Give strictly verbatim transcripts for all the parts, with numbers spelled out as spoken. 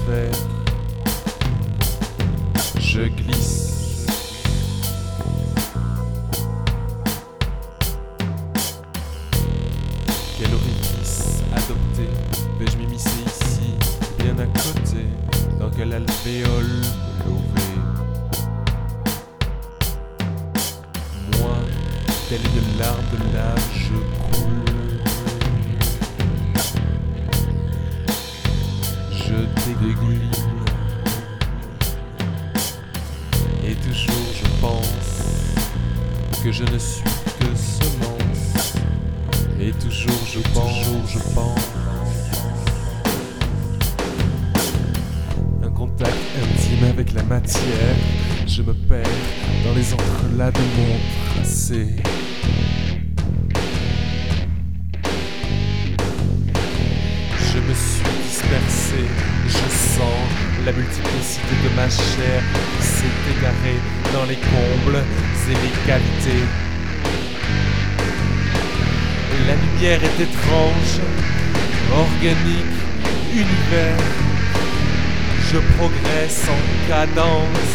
faire. Je glisse. Quel orifice adopté vais-je m'immiscer ici, bien à côté, dans quel alvéole me lever? Moi, telle une larme de lave, je coule. Je dégouline. Et toujours je pense que je ne suis que semence. Et toujours je pense, toujours je pense. Un contact intime avec la matière. Je me perds dans les entrelacs de mon tracé. Je me suis dispersé, je sens la multiplicité de ma chair qui s'est égarée dans les combles et les cavités. La lumière est étrange, organique, univers. Je progresse en cadence.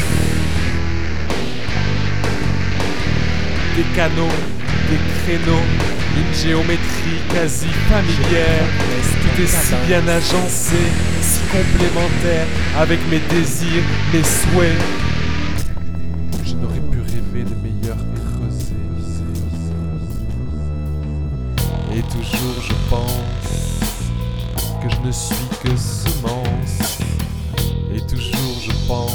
Des canaux, des créneaux, une géométrie quasi familière. Tout est si bien agencé, si complémentaire avec mes désirs, mes souhaits. Je n'aurais pu rêver de meilleurs creusets. Et toujours je pense que je ne suis que semence. Et toujours je pense.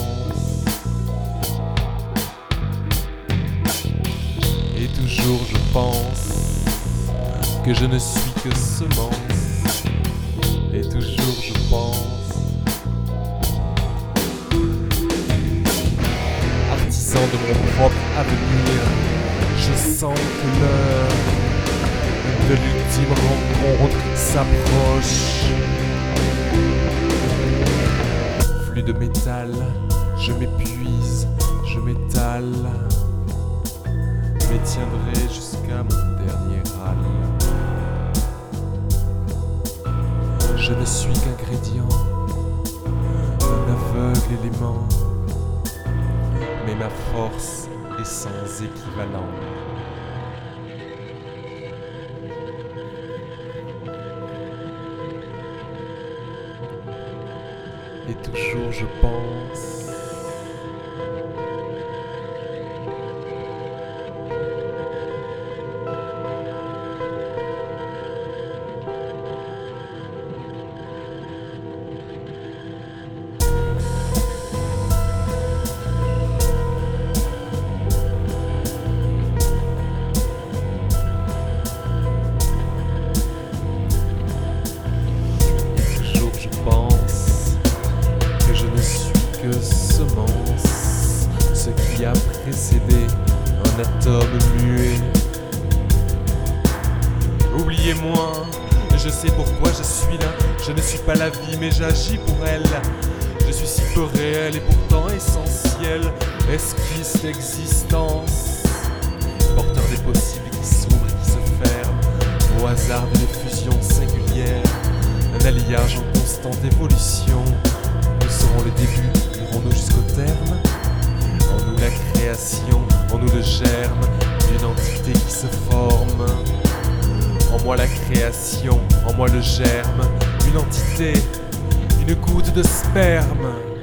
Et toujours je pense que je ne suis que semence. Et toujours je pense. Artisan de mon propre avenir, je sens que l'heure de l'ultime rencontre s'approche. Flux de métal, je m'épuise, je m'étale. Mais tiendrai jusqu'à mon dernier râle. Je ne suis qu'ingrédient, un aveugle élément, mais ma force est sans équivalent. Et toujours je pense. Semence, ce qui a précédé un atome muet. Oubliez-moi, je sais pourquoi je suis là. Je ne suis pas la vie, mais j'agis pour elle. Je suis si peu réel et pourtant essentiel. Est-ce Christ existence? Porteur des possibles qui s'ouvrent et qui se ferment au hasard d'une fusion singulière, un alliage en constante évolution. Nous serons le début, irons-nous jusqu'au terme? En nous la création, en nous le germe d'une entité qui se forme. En moi la création, en moi le germe, une entité, une goutte de sperme.